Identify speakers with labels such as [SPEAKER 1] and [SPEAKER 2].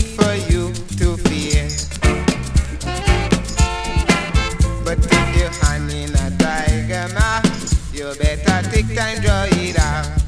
[SPEAKER 1] for you to fear. But if you're honey in a tiger mouth, you better take time, draw it out.